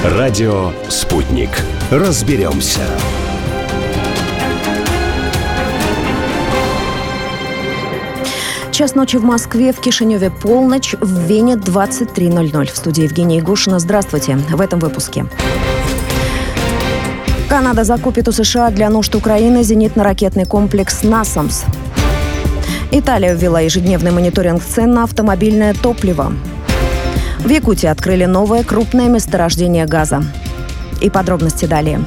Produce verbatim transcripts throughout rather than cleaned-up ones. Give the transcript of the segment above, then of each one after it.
Радио «Спутник». Разберемся. Час ночи в Москве, в Кишиневе полночь, в Вене двадцать три ноль ноль. В студии Евгения Ягушина. Здравствуйте. В этом выпуске. Канада закупит у США для нужд Украины зенитно-ракетный комплекс «Насамс». Италия ввела ежедневный мониторинг цен на автомобильное топливо. В Якутии открыли новое крупное месторождение газа. И подробности далее.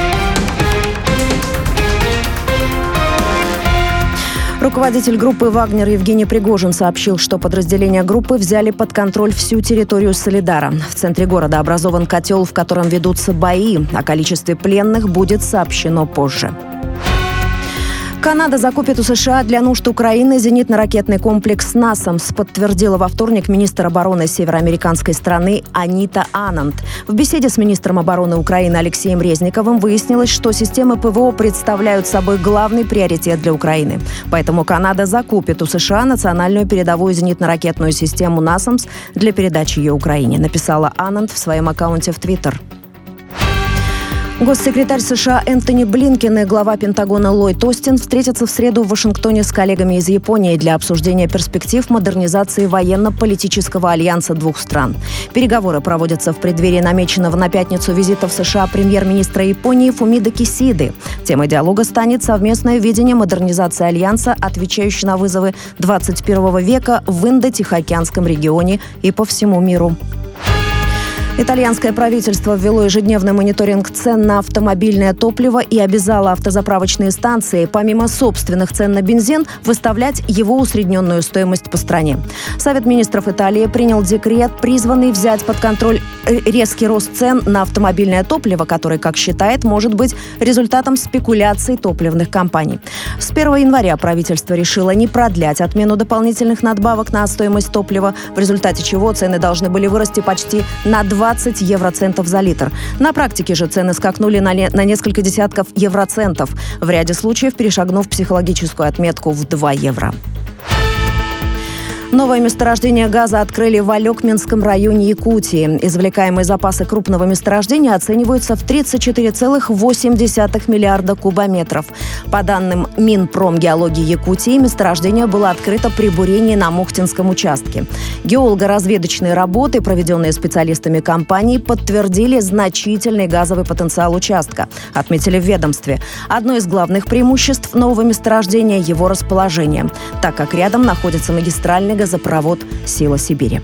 Руководитель группы «Вагнер» Евгений Пригожин сообщил, что подразделения группы взяли под контроль всю территорию Солидара. В центре города образован котел, в котором ведутся бои. О количестве пленных будет сообщено позже. Канада закупит у США для нужд Украины зенитно-ракетный комплекс «Насамс», подтвердила во вторник министр обороны североамериканской страны Анита Ананд. В беседе с министром обороны Украины Алексеем Резниковым выяснилось, что системы ПВО представляют собой главный приоритет для Украины. Поэтому Канада закупит у США национальную передовую зенитно-ракетную систему «Насамс» для передачи ее Украине, написала Ананд в своем аккаунте в Твиттер. Госсекретарь США Энтони Блинкен и глава Пентагона Ллойд Остин встретятся в среду в Вашингтоне с коллегами из Японии для обсуждения перспектив модернизации военно-политического альянса двух стран. Переговоры проводятся в преддверии намеченного на пятницу визита в США премьер-министра Японии Фумидо Кисиды. Темой диалога станет совместное видение модернизации альянса, отвечающей на вызовы двадцать первого века в Индо-Тихоокеанском регионе и по всему миру. Итальянское правительство ввело ежедневный мониторинг цен на автомобильное топливо и обязало автозаправочные станции, помимо собственных цен на бензин, выставлять его усредненную стоимость по стране. Совет министров Италии принял декрет, призванный взять под контроль резкий рост цен на автомобильное топливо, который, как считает, может быть результатом спекуляций топливных компаний. С первого января правительство решило не продлять отмену дополнительных надбавок на стоимость топлива, в результате чего цены должны были вырасти почти на двадцать евроцентов за литр. На практике же цены скакнули на, не, на несколько десятков евроцентов, в ряде случаев перешагнув психологическую отметку в два евро. Новое месторождение газа открыли в Алекминском районе Якутии. Извлекаемые запасы крупного месторождения оцениваются в тридцать четыре целых восемь десятых миллиарда кубометров. По данным Минпромгеологии Якутии, месторождение было открыто при бурении на Мухтинском участке. Геолого-разведочные работы, проведенные специалистами компании, подтвердили значительный газовый потенциал участка, отметили в ведомстве. Одно из главных преимуществ нового месторождения – его расположение, так как рядом находится магистральный газопровод «Сила Сибири».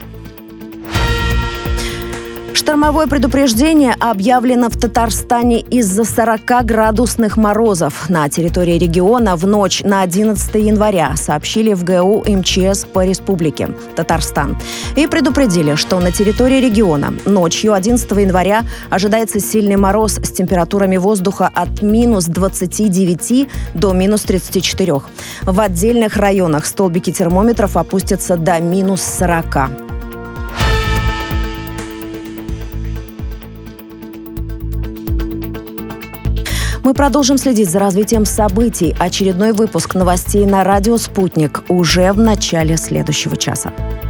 Штормовое предупреждение объявлено в Татарстане из-за сорокаградусных морозов. На территории региона в ночь на одиннадцатое января сообщили в ГУ МЧС по республике Татарстан. И предупредили, что на территории региона ночью одиннадцатого января ожидается сильный мороз с температурами воздуха от минус двадцати девяти до минус тридцати четырёх. В отдельных районах столбики термометров опустятся до минус сорока. Мы продолжим следить за развитием событий. Очередной выпуск новостей на радио «Спутник» уже в начале следующего часа.